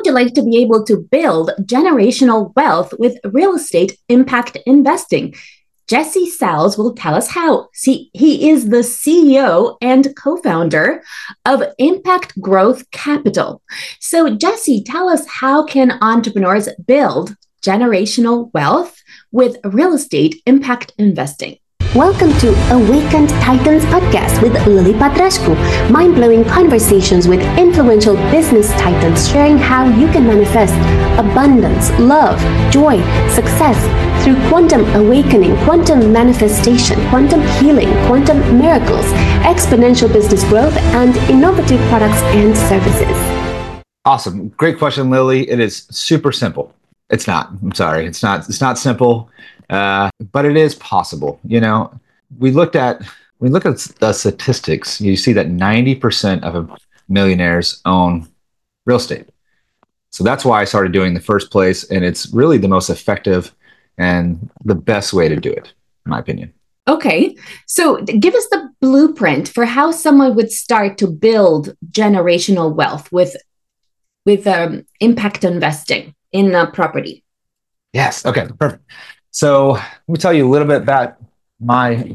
would you like to be able to build generational wealth with real estate impact investing? Jesse Sales will tell us how. See, he is the CEO and co-founder of Impact Growth Capital. So, Jesse, tell us, how can entrepreneurs build generational wealth with real estate impact investing? Welcome to Awakened Titans podcast with Lily Patrascu. Mind-blowing conversations with influential business titans sharing how you can manifest abundance, love, joy, success through quantum awakening, quantum manifestation, quantum healing, quantum miracles, exponential business growth, and innovative products and services. Awesome. Great question, Lily. It is super simple. It's not. I'm sorry. It's not simple. But it is possible. You know, we look at the statistics. You see that 90% of millionaires own real estate. So that's why I started doing it in the first place. And it's really the most effective and the best way to do it, in my opinion. Okay. So give us the blueprint for how someone would start to build generational wealth with impact investing in a property. Yes. Okay. Perfect. So let me tell you a little bit about my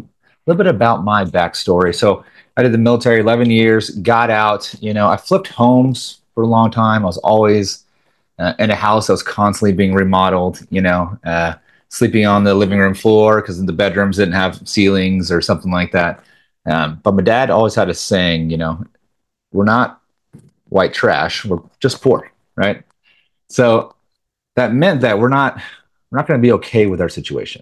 backstory. So I did the military 11 years, got out. You know, I flipped homes for a long time. I was always in a house that was constantly being remodeled. You know, sleeping on the living room floor because the bedrooms didn't have ceilings or something like that. But my dad always had a saying, you know, we're not white trash. We're just poor, right? So that meant that we're not going to be okay with our situation.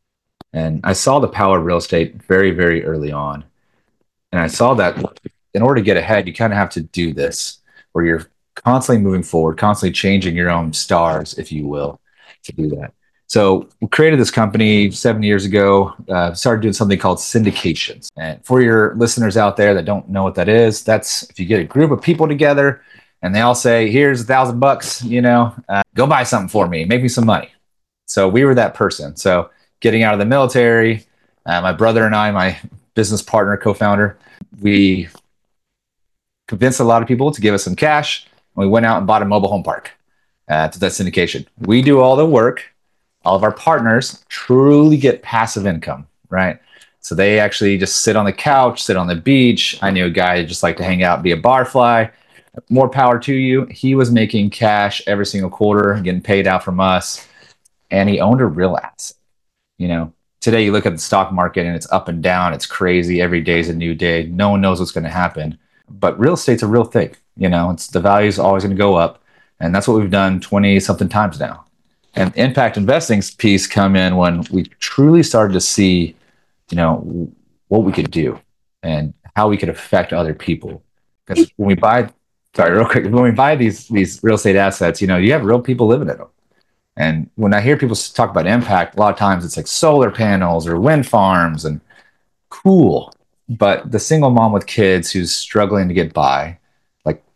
And I saw the power of real estate very, very early on. And I saw that in order to get ahead, you kind of have to do this, where you're constantly moving forward, constantly changing your own stars, if you will, to do that. So we created this company 7 years ago, started doing something called syndications. And for your listeners out there that don't know what that is, that's if you get a group of people together and they all say, here's $1,000, you know, go buy something for me, make me some money. So we were that person. So getting out of the military, my brother and I, my business partner, co-founder, we convinced a lot of people to give us some cash. And we went out and bought a mobile home park to that syndication. We do all the work. All of our partners truly get passive income, right? So they actually just sit on the couch, sit on the beach. I knew a guy who just liked to hang out, be a barfly. More power to you. He was making cash every single quarter, getting paid out from us. And he owned a real asset. You know, today you look at the stock market and it's up and down. It's crazy. Every day is a new day. No one knows what's going to happen. But real estate's a real thing. You know, it's the value is always going to go up. And that's what we've done 20 something times now. And impact investing piece come in when we truly started to see, you know, what we could do and how we could affect other people. Because when we buy, when we buy these real estate assets, you know, you have real people living in them. And when I hear people talk about impact, a lot of times it's like solar panels or wind farms and cool. But the single mom with kids who's struggling to get by, like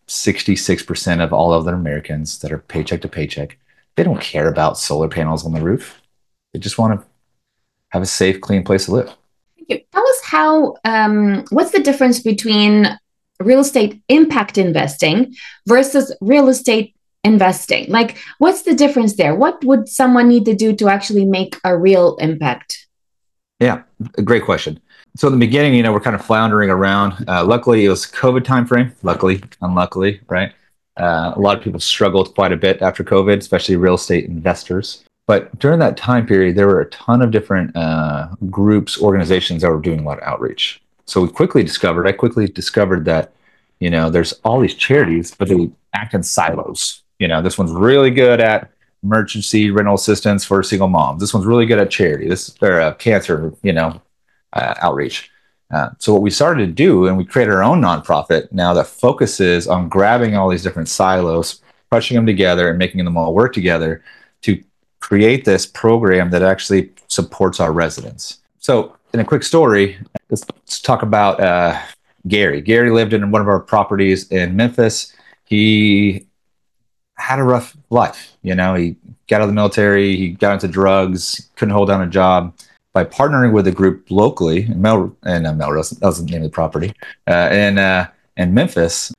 66% of all other Americans that are paycheck to paycheck, they don't care about solar panels on the roof. They just want to have a safe, clean place to live. Thank you. Tell us how, what's the difference between real estate impact investing versus real estate investing? Like, what's the difference there? What would someone need to do to actually make a real impact? Yeah, a great question. So in the beginning, you know, we're kind of floundering around. Luckily, it was COVID timeframe. Luckily, unluckily, right? A lot of people struggled quite a bit after COVID, especially real estate investors. But during that time period, there were a ton of different groups, organizations that were doing a lot of outreach. So I quickly discovered that, you know, there's all these charities, but they act in silos. You know, this one's really good at emergency rental assistance for single moms. This one's really good at charity. They're cancer, you know, outreach. So what we started to do, and we created our own nonprofit now that focuses on grabbing all these different silos, crushing them together and making them all work together to create this program that actually supports our residents. So in a quick story, let's talk about Gary. Gary lived in one of our properties in Memphis. He had a rough life. You know, he got out of the military, he got into drugs, couldn't hold down a job. By partnering with a group locally in Melrose, that was the name of the property, in Memphis,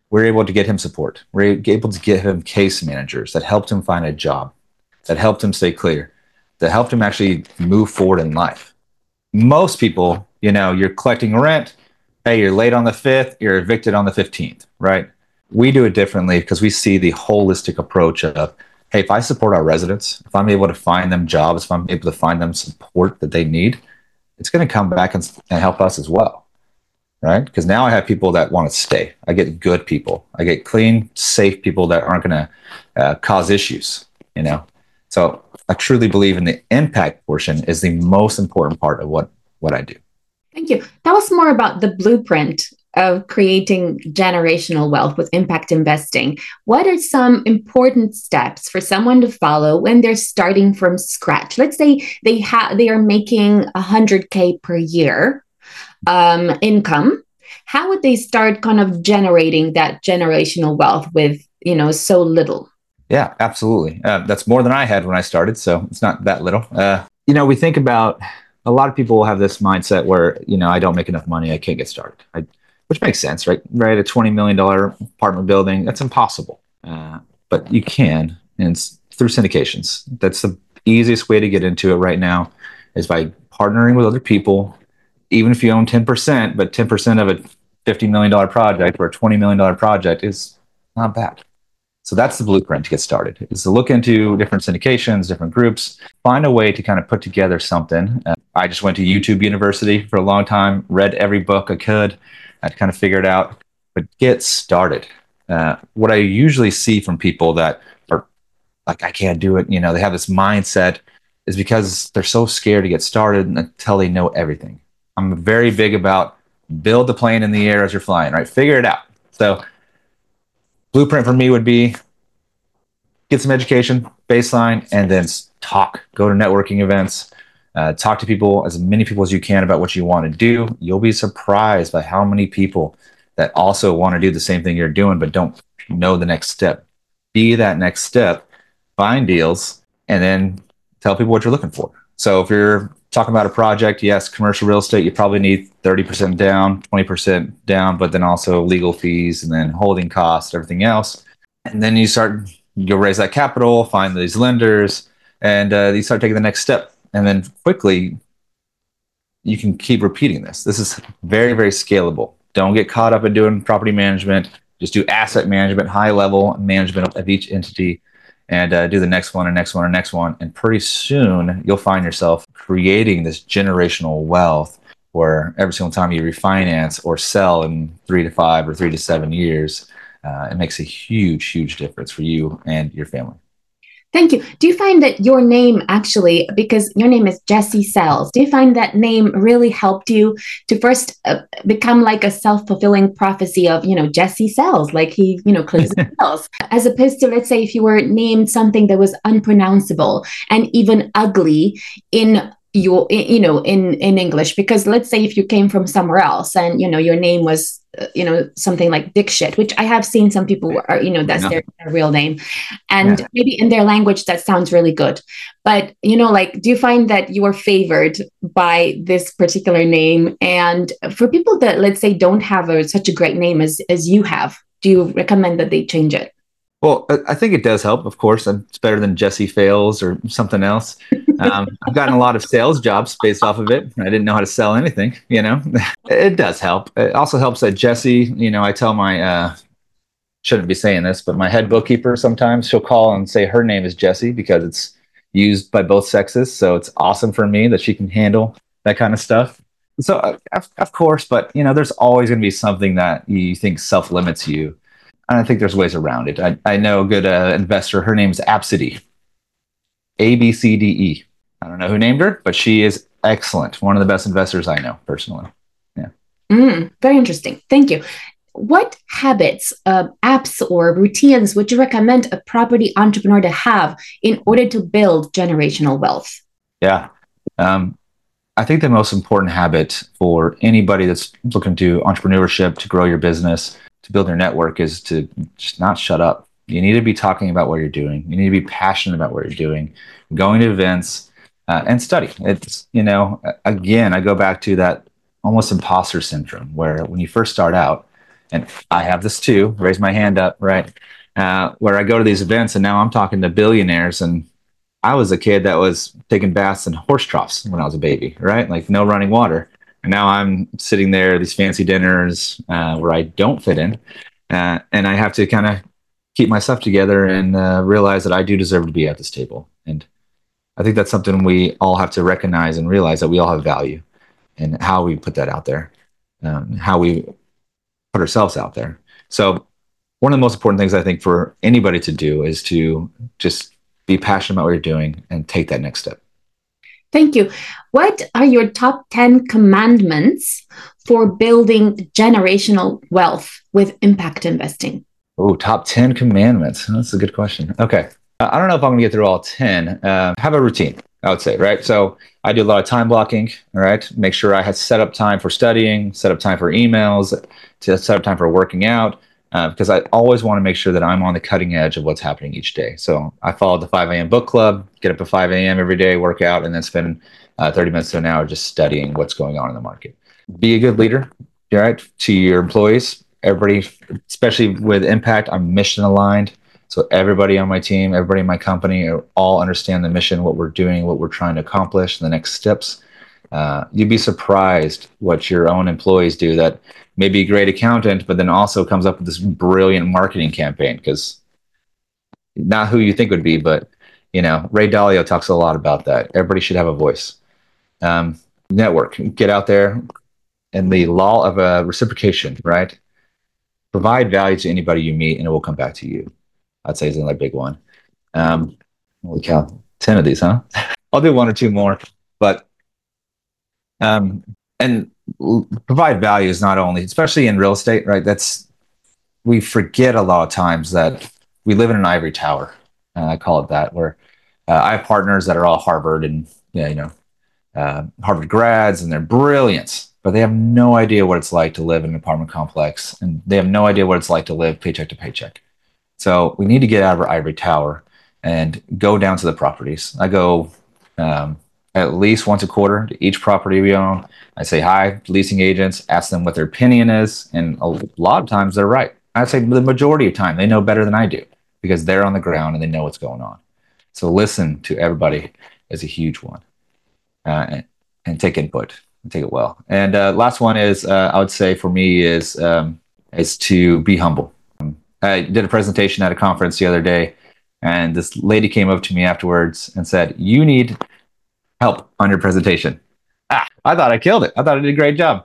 we're able to get him support. We're able to get him case managers that helped him find a job, that helped him stay clear, that helped him actually move forward in life. Most people, you're collecting rent. Hey, you're late on the 5th, you're evicted on the 15th, right? We do it differently because we see the holistic approach of, hey, if I support our residents, if I'm able to find them jobs, if I'm able to find them support that they need, it's going to come back and help us as well, right? Because now I have people that want to stay. I get good people. I get clean, safe people that aren't going to cause issues, So I truly believe in the impact portion is the most important part of what I do. Thank you. Tell us more about the blueprint of creating generational wealth with impact investing. What are some important steps for someone to follow when they're starting from scratch? Let's say they are making $100K per year income. How would they start kind of generating that generational wealth with so little? Yeah, absolutely. That's more than I had when I started, so it's not that little. We think about, a lot of people have this mindset where, I don't make enough money, I can't get started. Which makes sense, right? Right, a $20 million apartment building, that's impossible. But you can, and it's through syndications. That's the easiest way to get into it right now, is by partnering with other people. Even if you own 10%, but 10% of a $50 million project or a $20 million project is not bad. So that's the blueprint to get started, is to look into different syndications, different groups, find a way to kind of put together something. I just went to YouTube University for a long time, read every book I could. I had to kind of figure it out, but get started. What I usually see from people that are like, I can't do it, they have this mindset, is because they're so scared to get started until they know everything. I'm very big about build the plane in the air as you're flying, right? Figure it out. So blueprint for me would be get some education, baseline, and then talk. Go to networking events, talk to people, as many people as you can, about what you want to do. You'll be surprised by how many people that also want to do the same thing you're doing, but don't know the next step. Be that next step, find deals, and then tell people what you're looking for. So if you're talking about a project, yes, commercial real estate, you probably need 30% down, 20% down, but then also legal fees and then holding costs, everything else. And then you'll raise that capital, find these lenders, and you start taking the next step. And then quickly, you can keep repeating this. This is very, very scalable. Don't get caught up in doing property management. Just do asset management, high level management of each entity, and do the next one and next one and next one. And pretty soon you'll find yourself creating this generational wealth where every single time you refinance or sell in 3 to 5 or 3 to 7 years, it makes a huge, huge difference for you and your family. Thank you. Do you find that your name actually, because your name is Jesse Sells, do you find that name really helped you to first become like a self-fulfilling prophecy of, Jesse Sells, like he, closes sells, as opposed to, let's say, if you were named something that was unpronounceable and even ugly in in English, because let's say if you came from somewhere else and, your name was, something like Dick Shit, which I have seen some people are, that's their real name. And maybe in their language, that sounds really good. But, do you find that you are favored by this particular name? And for people that, let's say, don't have such a great name as you have, do you recommend that they change it? Well, I think it does help, of course. It's better than Jesse Fails or something else. I've gotten a lot of sales jobs based off of it. I didn't know how to sell anything, It does help. It also helps that Jesse, I tell my, shouldn't be saying this, but my head bookkeeper, sometimes she'll call and say her name is Jesse because it's used by both sexes. So it's awesome for me that she can handle that kind of stuff. So, of course, but, there's always going to be something that you think self-limits you. And I think there's ways around it. I know a good investor. Her name's Abcde. ABCDE. I don't know who named her, but she is excellent. One of the best investors I know personally. Yeah. Very interesting. Thank you. What habits, apps, or routines would you recommend a property entrepreneur to have in order to build generational wealth? Yeah. I think the most important habit for anybody that's looking to entrepreneurship, to grow your business, to build their network, is to just not shut up. You need to be talking about what you're doing. You need to be passionate about what you're doing, going to events, and study. It's, again, I go back to that almost imposter syndrome where when you first start out, and I have this too, raise my hand up, right? Where I go to these events and now I'm talking to billionaires, and I was a kid that was taking baths in horse troughs when I was a baby, right? Like no running water. And now I'm sitting there, these fancy dinners where I don't fit in. And I have to kind of keep my stuff together and realize that I do deserve to be at this table. And I think that's something we all have to recognize and realize that we all have value, and how we put that out there, how we put ourselves out there. So one of the most important things I think for anybody to do is to just be passionate about what you're doing and take that next step. Thank you. What are your top 10 commandments for building generational wealth with impact investing? Oh, top 10 commandments. That's a good question. Okay. I don't know if I'm going to get through all 10. Have a routine, I would say, right? So I do a lot of time blocking, all right? Make sure I had set up time for studying, set up time for emails, to set up time for working out, because I always want to make sure that I'm on the cutting edge of what's happening each day. So I follow the 5 a.m. book club, get up at 5 a.m. every day, work out, and then spend 30 minutes to an hour just studying what's going on in the market. Be a good leader, all right, to your employees. Everybody, especially with impact, I'm mission aligned. So everybody on my team, everybody in my company, all understand the mission, what we're doing, what we're trying to accomplish, the next steps. You'd be surprised what your own employees do that may be a great accountant, but then also comes up with this brilliant marketing campaign, because not who you think would be, but Ray Dalio talks a lot about that. Everybody should have a voice. Network, get out there, and the law of reciprocation, right? Provide value to anybody you meet, and it will come back to you. I'd say is another big one. Holy cow, 10 of these, huh? I'll do one or two more, but and provide value is not only, especially in real estate, right? We forget a lot of times that we live in an ivory tower. I call it that, where I have partners that are all Harvard and Harvard grads, and they're brilliant, but they have no idea what it's like to live in an apartment complex, and they have no idea what it's like to live paycheck to paycheck. So we need to get out of our ivory tower and go down to the properties. I go at least once a quarter to each property we own. I say hi to leasing agents, ask them what their opinion is, and a lot of times they're right. I'd say the majority of time they know better than I do, because they're on the ground and they know what's going on. So listen to everybody is a huge one, and take input and take it well. And last one is, I would say for me is to be humble. I did a presentation at a conference the other day, and this lady came up to me afterwards and said, "You need help on your presentation." I thought I killed it. I thought I did a great job.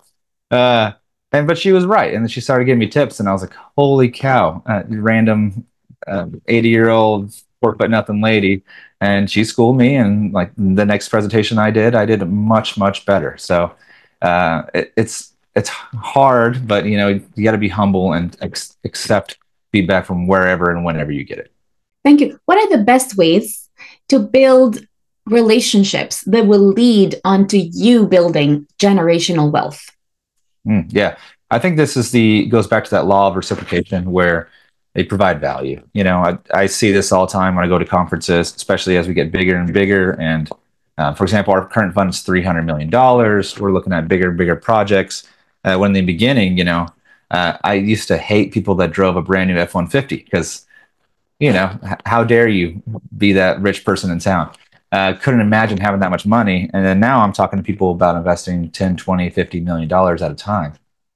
But she was right. And then she started giving me tips, and I was like, holy cow, random 80-year-old 4-foot-nothing lady. And she schooled me, and like the next presentation I did much, much better. So it's hard, but you got to be humble and accept feedback from wherever and whenever you get it. Thank you. What are the best ways to build relationships that will lead onto you building generational wealth? Yeah, I think this goes back to that law of reciprocation, where they provide value. I see this all the time when I go to conferences, especially as we get bigger and bigger. And for example, our current fund is $300 million. We're looking at bigger and bigger projects. When in the beginning, I used to hate people that drove a brand new F-150, because, how dare you be that rich person in town? Couldn't imagine having that much money. And then now I'm talking to people about investing 10, 20, $50 million at a time.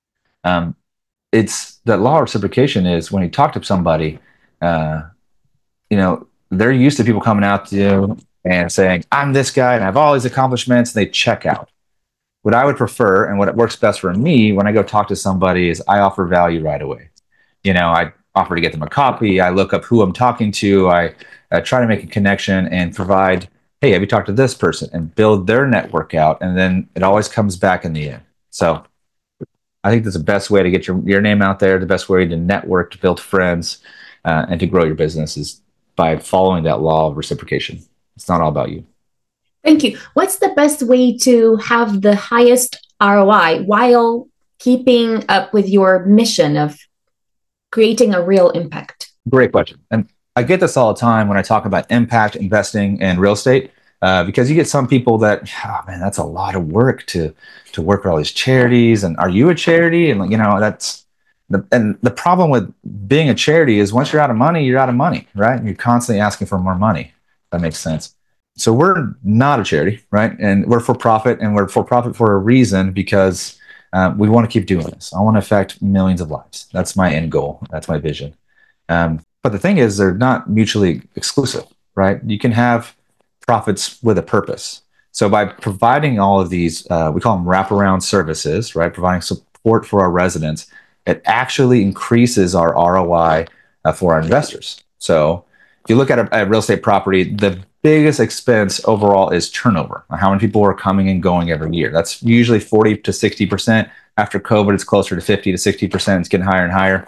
It's that law of reciprocation is when you talk to somebody, they're used to people coming out to you and saying, I'm this guy and I have all these accomplishments, and they check out. What I would prefer, and what works best for me when I go talk to somebody, is I offer value right away. I offer to get them a copy. I look up who I'm talking to. I try to make a connection and provide, hey, have you talked to this person, and build their network out. And then it always comes back in the end. So I think that's the best way to get your name out there, the best way to network, to build friends, and to grow your business is by following that law of reciprocation. It's not all about you. Thank you. What's the best way to have the highest ROI while keeping up with your mission of creating a real impact? Great question. And I get this all the time when I talk about impact investing in real estate, because you get some people that, oh man, that's a lot of work to work with all these charities. And are you a charity? And And the problem with being a charity is once you're out of money, you're out of money, right? And you're constantly asking for more money. That makes sense. So we're not a charity, right? And we're for profit, and we're for profit for a reason, because we want to keep doing this. I want to affect millions of lives. That's my end goal. That's my vision. But the thing is, they're not mutually exclusive, right? You can have profits with a purpose. So by providing all of these, we call them wraparound services, right? Providing support for our residents, it actually increases our ROI for our investors. So if you look at a real estate property, the biggest expense overall is turnover. How many people are coming and going every year? That's usually 40 to 60%. After COVID, it's closer to 50 to 60%. It's getting higher and higher.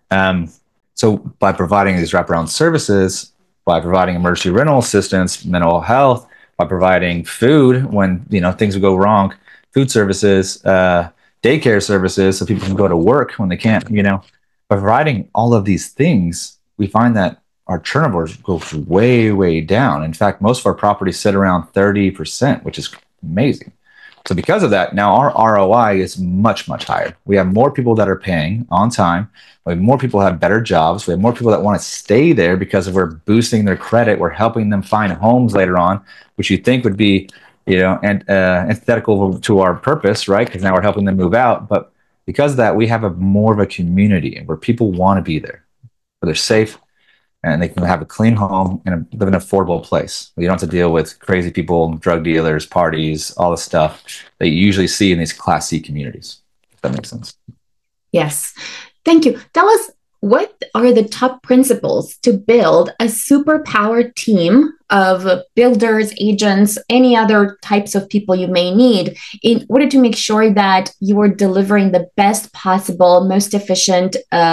So by providing these wraparound services, by providing emergency rental assistance, mental health, by providing food when things will go wrong, food services, daycare services, so people can go to work when they can't. By providing all of these things, we find that our turnover goes way, way down. In fact, most of our properties sit around 30%, which is amazing. So because of that, now our ROI is much, much higher. We have more people that are paying on time. We have more people who have better jobs. We have more people that want to stay there because we're boosting their credit. We're helping them find homes later on, which you think would be, antithetical to our purpose, right? Because now we're helping them move out. But because of that, we have more of a community where people want to be there, where they're safe, and they can have a clean home and live in an affordable place. You don't have to deal with crazy people, drug dealers, parties, all the stuff that you usually see in these Class C communities. If that makes sense. Yes. Thank you. Tell us, what are the top principles to build a superpowered team of builders, agents, any other types of people you may need in order to make sure that you are delivering the best possible, most efficient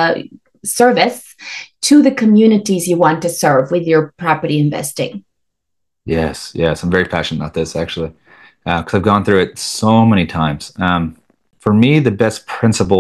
service to the communities you want to serve with your property investing? Yes. I'm very passionate about this, actually, because I've gone through it so many times. For me, the best principle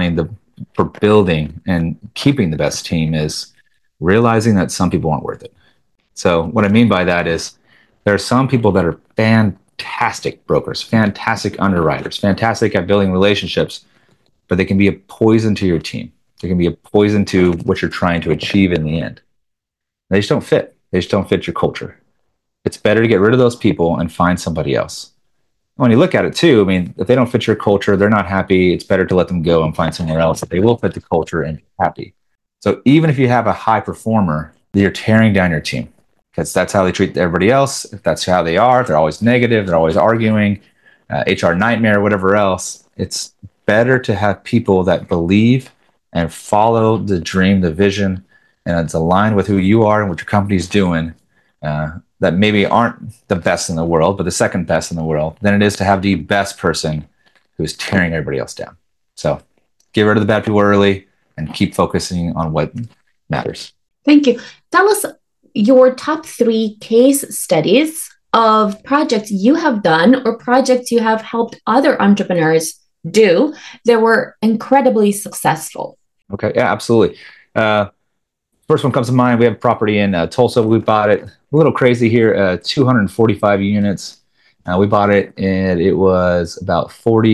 for building and keeping the best team is realizing that some people aren't worth it. So what I mean by that is there are some people that are fantastic brokers, fantastic underwriters, fantastic at building relationships, but they can be a poison to your team. They can be a poison to what you're trying to achieve in the end. They just don't fit. They just don't fit your culture. It's better to get rid of those people and find somebody else. When you look at it too, I mean, if they don't fit your culture, they're not happy, it's better to let them go and find somewhere else that they will fit the culture and be happy. So even if you have a high performer, you're tearing down your team, because that's how they treat everybody else. If that's how they are, they're always negative, they're always arguing, HR nightmare, whatever else. It's better to have people that believe and follow the dream, the vision, and it's aligned with who you are and what your company's doing, that maybe aren't the best in the world, but the second best in the world, than it is to have the best person who's tearing everybody else down. So get rid of the bad people early and keep focusing on what matters. Thank you. Tell us your top 3 case studies of projects you have done or projects you have helped other entrepreneurs do that were incredibly successful. Okay, yeah, absolutely. First one comes to mind. We have a property in Tulsa. We bought it a little crazy here, 245 units. We bought it and it was about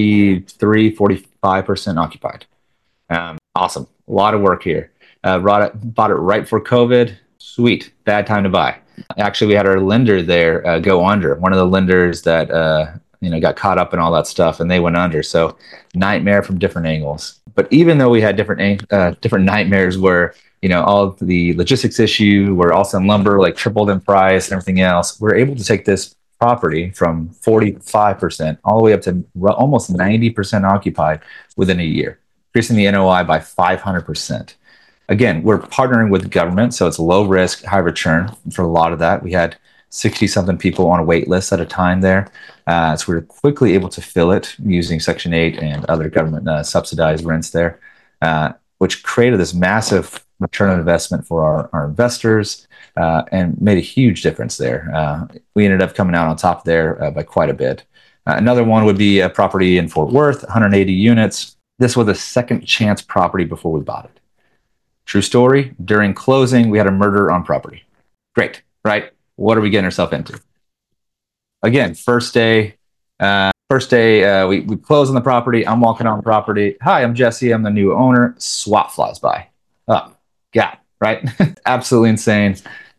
45% occupied. Awesome. A lot of work here. Bought it right before COVID. Sweet. Bad time to buy. Actually, we had our lender there go under. One of the lenders that got caught up in all that stuff, and they went under. So nightmare from different angles. But even though we had different nightmares where all the logistics issue, where all of a sudden lumber tripled in price and everything else, we're able to take this property from 45% all the way up to almost 90% occupied within a year, increasing the NOI by 500%. Again, we're partnering with the government, so it's low risk, high return for a lot of that. We had 60-something people on a wait list at a time there. So we were quickly able to fill it using Section 8 and other government subsidized rents there, which created this massive return on investment for our investors and made a huge difference there. We ended up coming out on top there by quite a bit. Another one would be a property in Fort Worth, 180 units. This was a second chance property before we bought it. True story. During closing, we had a murder on property. Great, right? What are we getting ourselves into? Again, first day, First day, we close on the property. I'm walking on the property. Hi, I'm Jesse. I'm the new owner. SWAT flies by. Oh, God, right? Absolutely insane.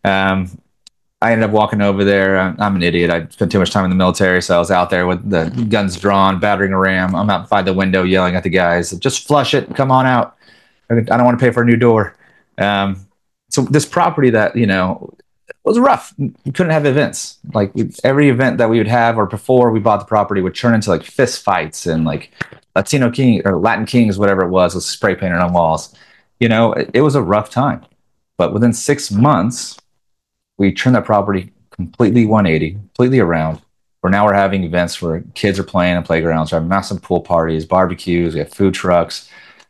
I ended up walking over there. I'm an idiot. I spent too much time in the military, so I was out there with the guns drawn, battering a ram. I'm out by the window yelling at the guys, just flush it, come on out. I don't want to pay for a new door. So this property that, was rough. We couldn't have events. Like every event that we would have or before we bought the property would turn into like fist fights and like Latino King or Latin Kings, whatever it was spray painted on walls. It was a rough time. But within 6 months, we turned that property completely 180, completely around. We're having events where kids are playing in playgrounds. We have massive pool parties, barbecues, we have food trucks.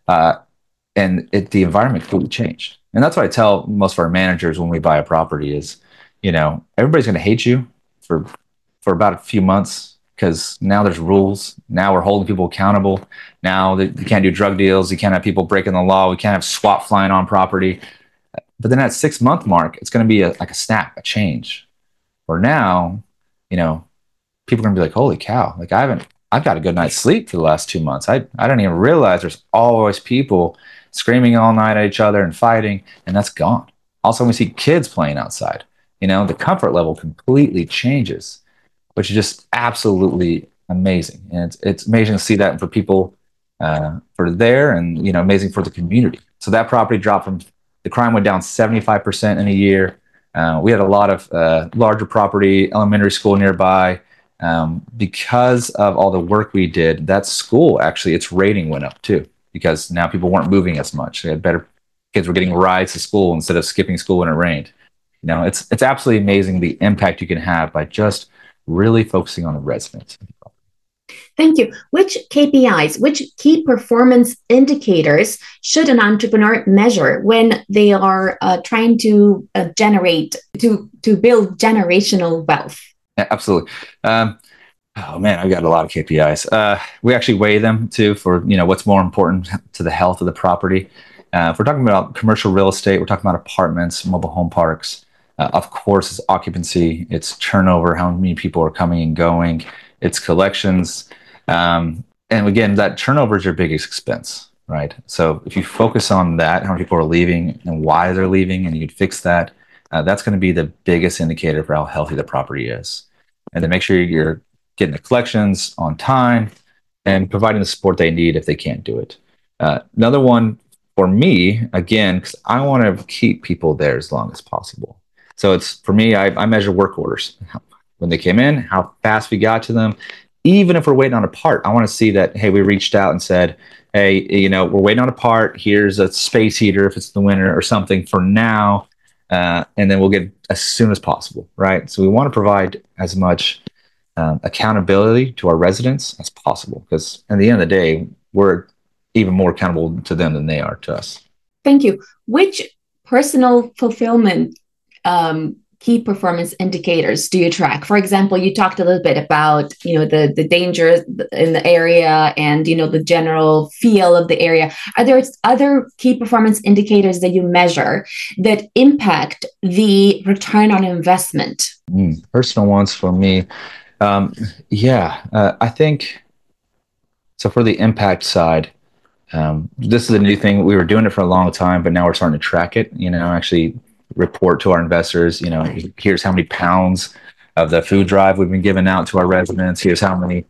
And the environment completely changed. And that's what I tell most of our managers when we buy a property is, everybody's going to hate you for about a few months because now there's rules. Now we're holding people accountable. Now you can't do drug deals. You can't have people breaking the law. We can't have SWAT flying on property. But then at 6 month mark, it's going to be like a snap, a change. Where now, people are going to be like, holy cow, like I've got a good night's sleep for the last 2 months. I don't even realize there's always people screaming all night at each other and fighting, and that's gone. Also, we see kids playing outside. The comfort level completely changes, which is just absolutely amazing. And it's amazing to see that for people for there and, amazing for the community. So that property dropped from, the crime went down 75% in a year. We had a lot of larger property, elementary school nearby. Because of all the work we did, that school actually, its rating went up too, because now people weren't moving as much. They had better, kids were getting rides to school instead of skipping school when it rained. It's absolutely amazing the impact you can have by just really focusing on the residents. Thank you. Which KPIs, which key performance indicators should an entrepreneur measure when they are trying to build generational wealth? Yeah, absolutely. Oh man, I've got a lot of KPIs. We actually weigh them too for, what's more important to the health of the property. If we're talking about commercial real estate, we're talking about apartments, mobile home parks. Of course, it's occupancy, it's turnover, how many people are coming and going, it's collections. And again, that turnover is your biggest expense, right? So if you focus on that, how many people are leaving and why they're leaving, and you can fix that, that's going to be the biggest indicator for how healthy the property is. And then make sure you're getting the collections on time and providing the support they need if they can't do it. Another one for me, again, because I want to keep people there as long as possible. So it's, for me, I measure work orders. When they came in, how fast we got to them. Even if we're waiting on a part, I want to see that, hey, we reached out and said, hey, we're waiting on a part. Here's a space heater if it's the winter or something for now. And then we'll get as soon as possible, right? So we want to provide as much accountability to our residents as possible, because at the end of the day, we're even more accountable to them than they are to us. Thank you. Which personal fulfillment key performance indicators do you track? For example, you talked a little bit about, the danger in the area and, the general feel of the area. Are there other key performance indicators that you measure that impact the return on investment? Personal ones for me. I think, so for the impact side, this is a new thing. We were doing it for a long time, but now we're starting to track it, actually report to our investors, here's how many pounds of the food drive we've been giving out to our residents. Here's how many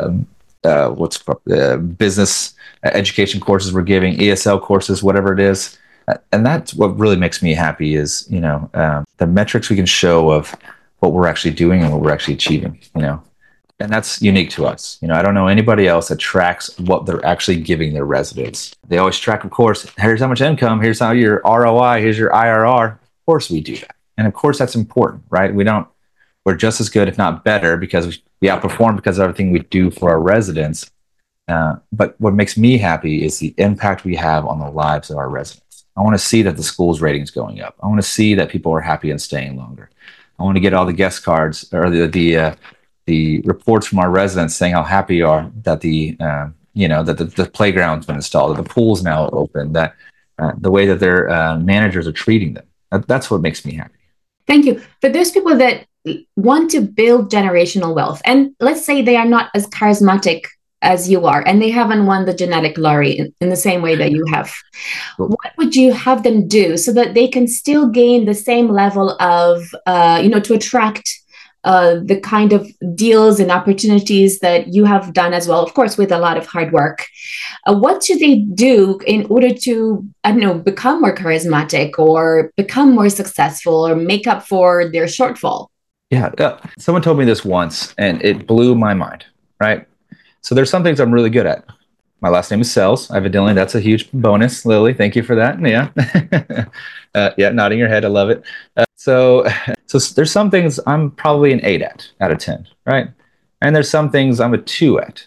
business education courses we're giving, ESL courses, whatever it is. And that's what really makes me happy is, the metrics we can show of what we're actually doing and what we're actually achieving, and that's unique to us. I don't know anybody else that tracks what they're actually giving their residents. They always track, of course, here's how much income, here's how your ROI, here's your IRR. Of course we do that. And of course that's important, right? We're just as good, if not better, because we outperform because of everything we do for our residents. But what makes me happy is the impact we have on the lives of our residents. I want to see that the school's ratings going up. I want to see that people are happy and staying longer. I want to get all the guest cards or the reports from our residents saying how happy you are that that the playground's been installed, that the pool's now open, that the way that their managers are treating them. That's what makes me happy. Thank you. For those people that want to build generational wealth, and let's say they are not as charismatic as you are, and they haven't won the genetic lottery in the same way that you have, what would you have them do so that they can still gain the same level of, to attract the kind of deals and opportunities that you have done as well, of course, with a lot of hard work? What should they do in order to, I don't know, become more charismatic or become more successful or make up for their shortfall? Yeah, someone told me this once and it blew my mind, right? So there's some things I'm really good at. My last name is Sells. Evidently, that's a huge bonus, Lily. Thank you for that. Yeah. Yeah, nodding your head. I love it. So there's some things I'm probably an 8 out of 10, right? And there's some things I'm a 2 at.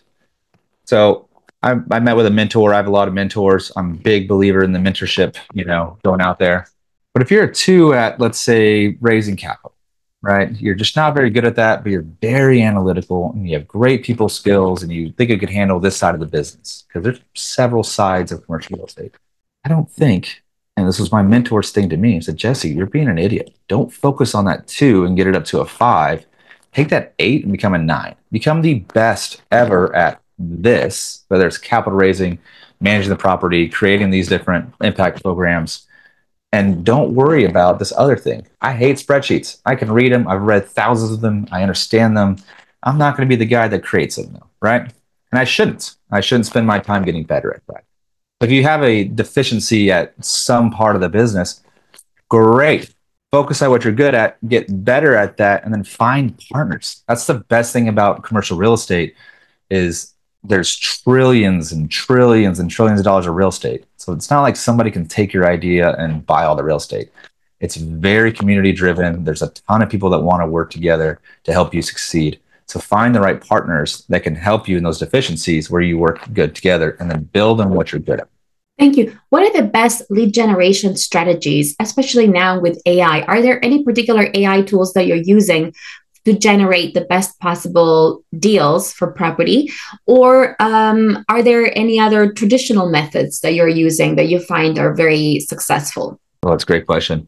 So I met with a mentor. I have a lot of mentors. I'm a big believer in the mentorship, going out there. But if you're a 2 at, let's say, raising capital, right? You're just not very good at that, but you're very analytical and you have great people skills and you think you could handle this side of the business, because there's several sides of commercial real estate. I don't think, and this was my mentor's thing to me, he said, Jesse, you're being an idiot. Don't focus on that 2 and get it up to a 5. Take that 8 and become a 9. Become the best ever at this, whether it's capital raising, managing the property, creating these different impact programs. And don't worry about this other thing. I hate spreadsheets. I can read them. I've read thousands of them. I understand them. I'm not going to be the guy that creates them, though, right? And I shouldn't. I shouldn't spend my time getting better at that. If you have a deficiency at some part of the business, great. Focus on what you're good at, get better at that, and then find partners. That's the best thing about commercial real estate is there's trillions and trillions and trillions of dollars of real estate. So it's not like somebody can take your idea and buy all the real estate. It's very community driven. There's a ton of people that want to work together to help you succeed. So find the right partners that can help you in those deficiencies where you work good together, and then build on what you're good at. Thank you. What are the best lead generation strategies, especially now with AI? Are there any particular AI tools that you're using to generate the best possible deals for property? Or are there any other traditional methods that you're using that you find are very successful? Well, that's a great question.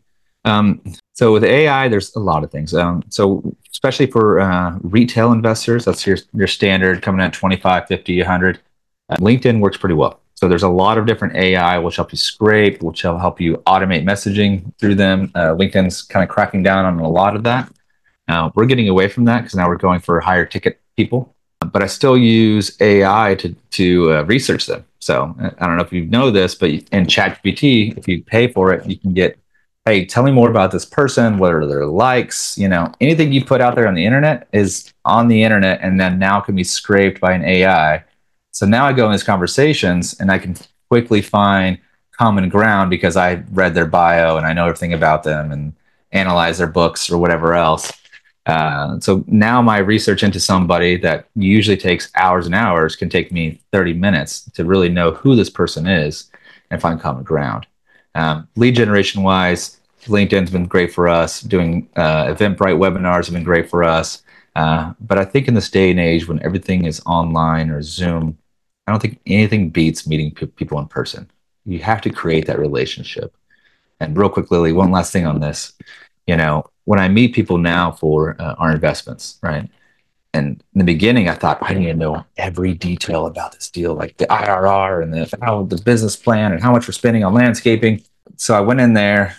So with AI, there's a lot of things. So especially for retail investors, that's your standard coming at 25, 50, 100. LinkedIn works pretty well. So there's a lot of different AI which help you scrape, which will help you automate messaging through them. LinkedIn's kind of cracking down on a lot of that. We're getting away from that because now we're going for higher ticket people, but I still use AI to research them. So I don't know if you know this, but in ChatGPT, if you pay for it, you can get, hey, tell me more about this person, what are their likes, anything you put out there on the internet is on the internet and then now can be scraped by an AI. So now I go in these conversations and I can quickly find common ground because I read their bio and I know everything about them and analyze their books or whatever else. So now my research into somebody that usually takes hours and hours can take me 30 minutes to really know who this person is and find common ground. Lead generation wise, LinkedIn's been great for us. Doing Eventbrite webinars have been great for us. But I think in this day and age when everything is online or Zoom, I don't think anything beats meeting people in person. You have to create that relationship. And real quick, Lily, one last thing on this. When I meet people now for our investments, right? And in the beginning, I thought I need to know every detail about this deal, like the IRR and the business plan and how much we're spending on landscaping. So I went in there,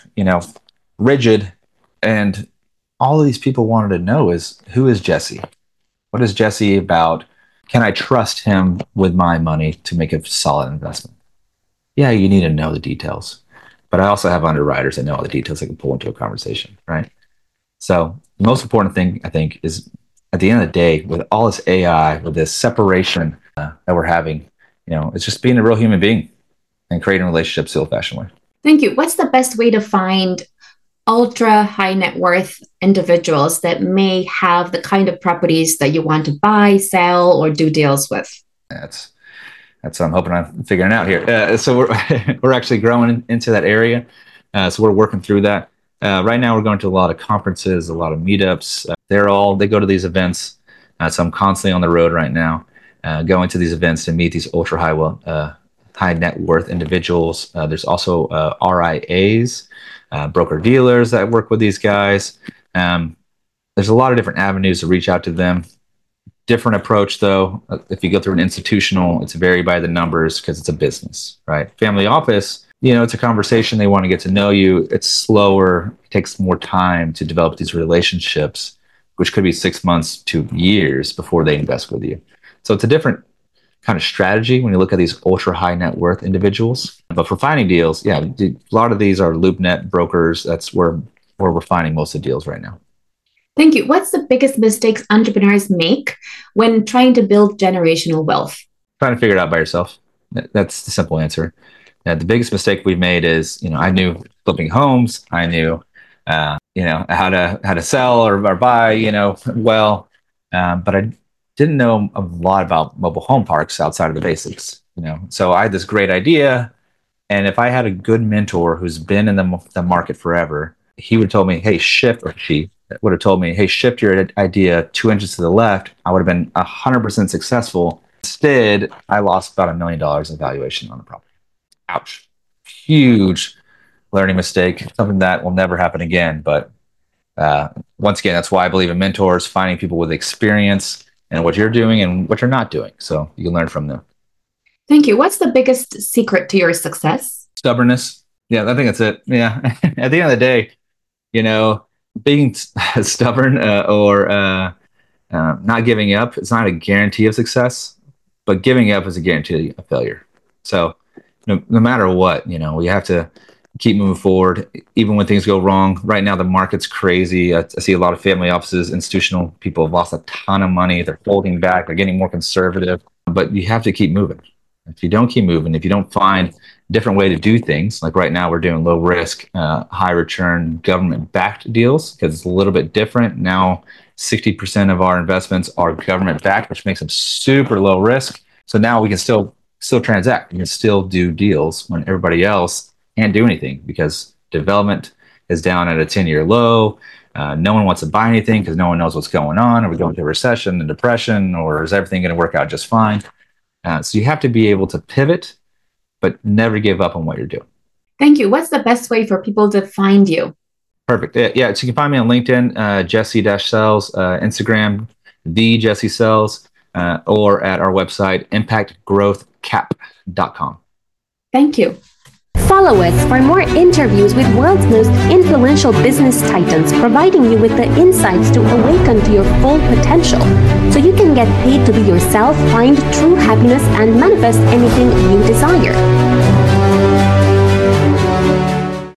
rigid, and all of these people wanted to know is, who is Jesse? What is Jesse about? Can I trust him with my money to make a solid investment? Yeah, you need to know the details. But I also have underwriters that know all the details that can pull into a conversation, right? So the most important thing, I think, is at the end of the day, with all this AI, with this separation that we're having, it's just being a real human being and creating relationships the old-fashioned way. Thank you. What's the best way to find ultra high net worth individuals that may have the kind of properties that you want to buy, sell, or do deals with? That's what I'm hoping I'm figuring out here. So we're actually growing into that area. So we're working through that. Right now, we're going to a lot of conferences, a lot of meetups. They go to these events. So I'm constantly on the road right now, going to these events to meet these ultra high net worth individuals. There's also RIAs, broker dealers that work with these guys. There's a lot of different avenues to reach out to them. Different approach, though. If you go through an institutional, it's very by the numbers because it's a business, right? Family office, it's a conversation. They want to get to know you. It's slower. It takes more time to develop these relationships, which could be 6 months to years before they invest with you. So it's a different kind of strategy when you look at these ultra high net worth individuals. But for finding deals, yeah, a lot of these are LoopNet brokers. That's where we're finding most of the deals right now. Thank you. What's the biggest mistakes entrepreneurs make when trying to build generational wealth? Trying to figure it out by yourself. That's the simple answer. The biggest mistake we've made is, I knew flipping homes. I knew, how to sell or buy, well, but I didn't know a lot about mobile home parks outside of the basics, So I had this great idea, and if I had a good mentor who's been in the market forever, he would have told me, hey, shift, or she would have told me, hey, shift your idea 2 inches to the left. I would have been 100% successful. Instead, I lost about $1 million in valuation on the property. Ouch. Huge learning mistake, something that will never happen again. But once again, that's why I believe in mentors, finding people with experience and what you're doing and what you're not doing. So you can learn from them. Thank you. What's the biggest secret to your success? Stubbornness. Yeah, I think that's it. Yeah. At the end of the day, being stubborn or not giving up, it's not a guarantee of success, but giving up is a guarantee of failure. So no matter what, we have to keep moving forward, even when things go wrong. Right now, the market's crazy. I see a lot of family offices, institutional people have lost a ton of money. They're holding back. They're getting more conservative, but you have to keep moving. If you don't keep moving, if you don't find a different way to do things, like right now we're doing low risk, high return government backed deals because it's a little bit different. Now 60% of our investments are government backed, which makes them super low risk. So now we can still transact. We can still do deals when everybody else can't do anything because development is down at a 10-year low. No one wants to buy anything because no one knows what's going on. Are we going to a recession and depression, or is everything going to work out just fine? So you have to be able to pivot, but never give up on what you're doing. Thank you. What's the best way for people to find you? Perfect. Yeah, so you can find me on LinkedIn, Jesse-Sells, Instagram, the Jesse Sells, or at our website, impactgrowthcap.com. Thank you. Follow us for more interviews with world's most influential business titans, providing you with the insights to awaken to your full potential so you can get paid to be yourself, find true happiness, and manifest anything you desire.